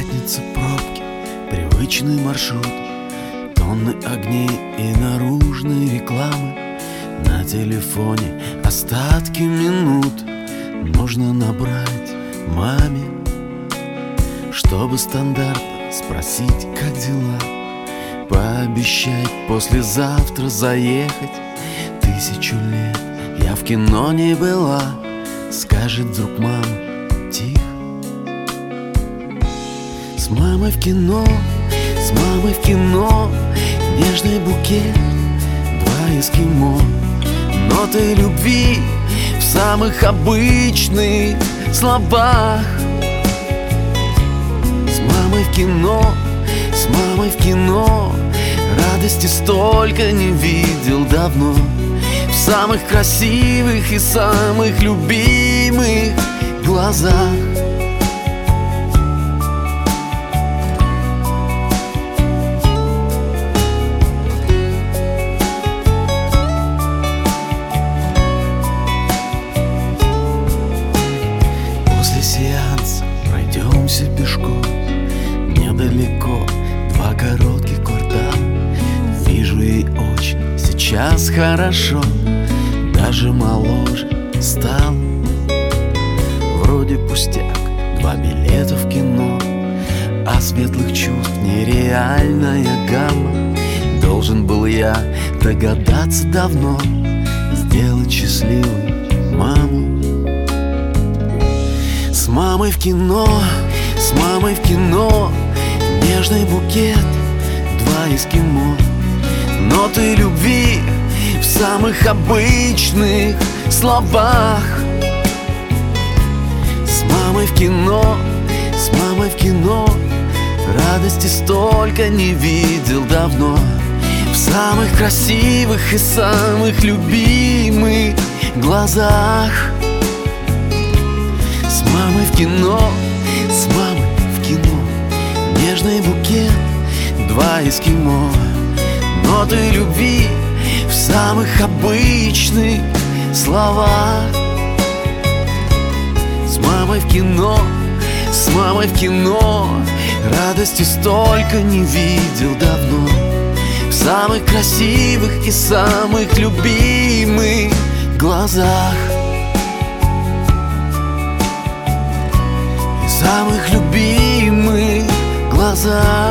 пятница, пробки, привычный маршрут, тонны огней и наружной рекламы. На телефоне остатки минут нужно набрать маме, чтобы стандартно спросить, как дела. Пообещать послезавтра заехать. 1000 лет я в кино не была, скажет вдруг мама тихо. С мамой в кино, с мамой в кино, нежный букет, 2 эскимо, ноты любви в самых обычных словах. С мамой в кино, с мамой в кино, радости столько не видел давно. В самых красивых и самых любимых глазах. После сеанса пройдемся пешком, недалеко 2 коротких квартала. Вижу ей очень сейчас хорошо, даже моложе стал. Вроде пустяк, 2 билета в кино, а светлых чувств нереальная гамма. Должен был я догадаться давно, сделать счастливой маму. С мамой в кино, с мамой в кино, нежный букет, 2 эскимо, ноты любви в самых обычных словах. С мамой в кино, с мамой в кино, радости столько не видел давно. В самых красивых и самых любимых глазах. С мамой в кино, с мамой в кино, нежный букет, 2 эскимо, ноты любви в самых обычных словах. С мамой в кино, с мамой в кино, радости столько не видел давно. В самых красивых и самых любимых глазах. И самых любимых глазах.